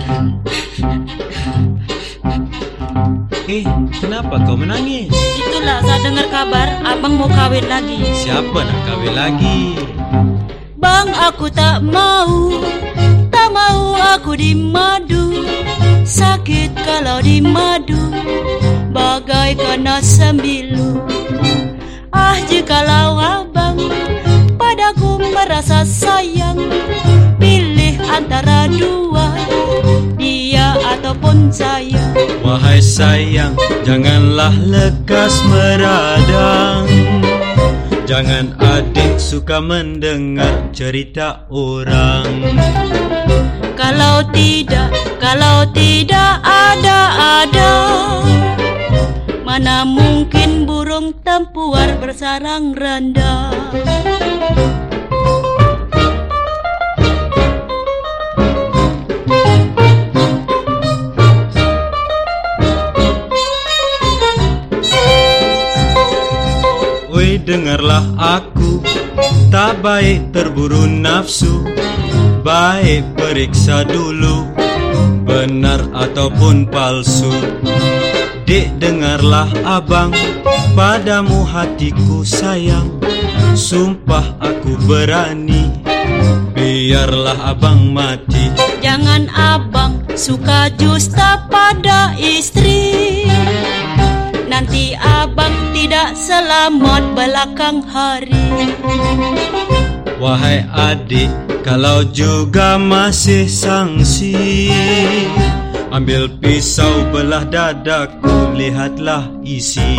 Kenapa kau menangis? Itulah, saya dengar kabar abang mau kawin lagi. Siapa nak kawin lagi? Bang, aku tak mau aku dimadu. Sakit kalau dimadu, bagaikan sembilu. Jikalau abang padaku merasa sayang, pilih antara dua, dia ataupun saya. Wahai sayang, janganlah lekas meradang. Jangan adik suka mendengar cerita orang. Kalau tidak ada, mana mungkin burung tempuar bersarang rendah. Woi, dengarlah aku, tak baik terburu nafsu. Baik periksa dulu, benar ataupun palsu. Dek, dengarlah abang, padamu hatiku sayang. Sumpah aku berani, biarlah abang mati. Jangan abang suka justa pada istri, nanti abang tidak selamat belakang hari. Wahai adik, kalau juga masih sangsi, ambil pisau belah dadaku, lihatlah isi.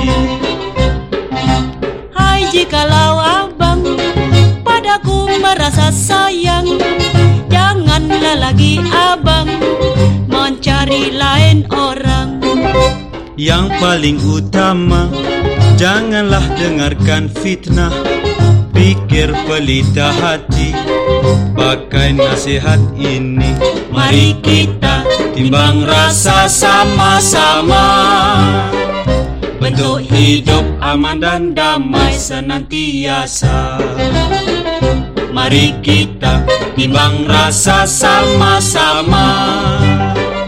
Hai, jikalau abang padaku merasa sayang, janganlah lagi abang mencari lain orang. Yang paling utama, janganlah dengarkan fitnah. Pikir pelita hati, pakai nasihat ini. Mari kita timbang rasa sama-sama, bentuk hidup aman dan damai senantiasa. Mari kita timbang rasa sama-sama,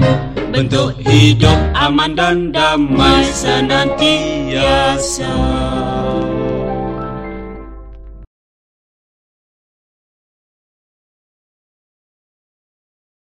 bentuk hidup aman dan damai senantiasa.